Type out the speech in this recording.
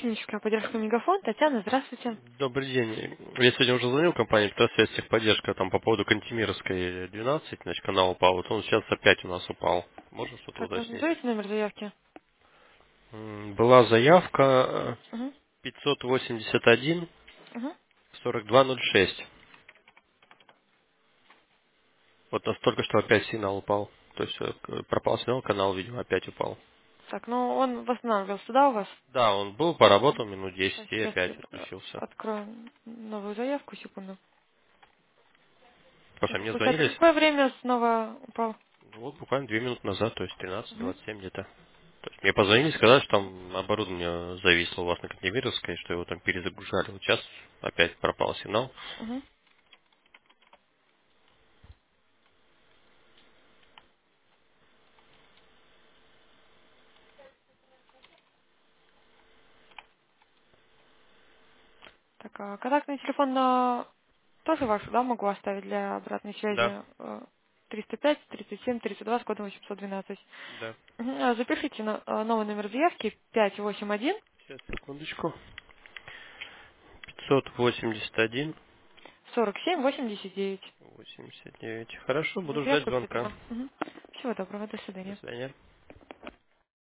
техническая поддержка Мегафон. Татьяна, здравствуйте. Добрый день. Я сегодня уже звонил компании «Птосвязь техподдержка» там по поводу Кантемировской 12, значит, канал упал. Вот он сейчас опять у нас упал. Можно что-то Так, уточнить? назовите номер заявки. Была заявка Угу. 581 Угу. 4206. Вот настолько, что опять сигнал упал. То есть пропал сигнал, канал, видимо, опять упал. Так, ну он восстанавливался, да, у вас? Да, он был, поработал минут 10 и Сейчас опять отключился. открою новую заявку, секунду. Потому что мне Получается, в звонили, какое время снова упал? вот буквально 2 минуты назад, то есть Угу. 13:27 где-то. То есть мне позвонили, сказали, что там оборудование зависло у вас на Кантемировской, что его там перезагружали. Вот сейчас опять пропал сигнал. Угу. Так, а контактный телефон тоже ваш, да, могу оставить для обратной Да, связи? 305 37 32 с кодом 812. да. Запишите новый номер заявки 581 Сейчас, секундочку. 581 47 89. 89. Хорошо, буду ждать Заявку звонка. закрепила. Всего доброго, до До свидания. свидания.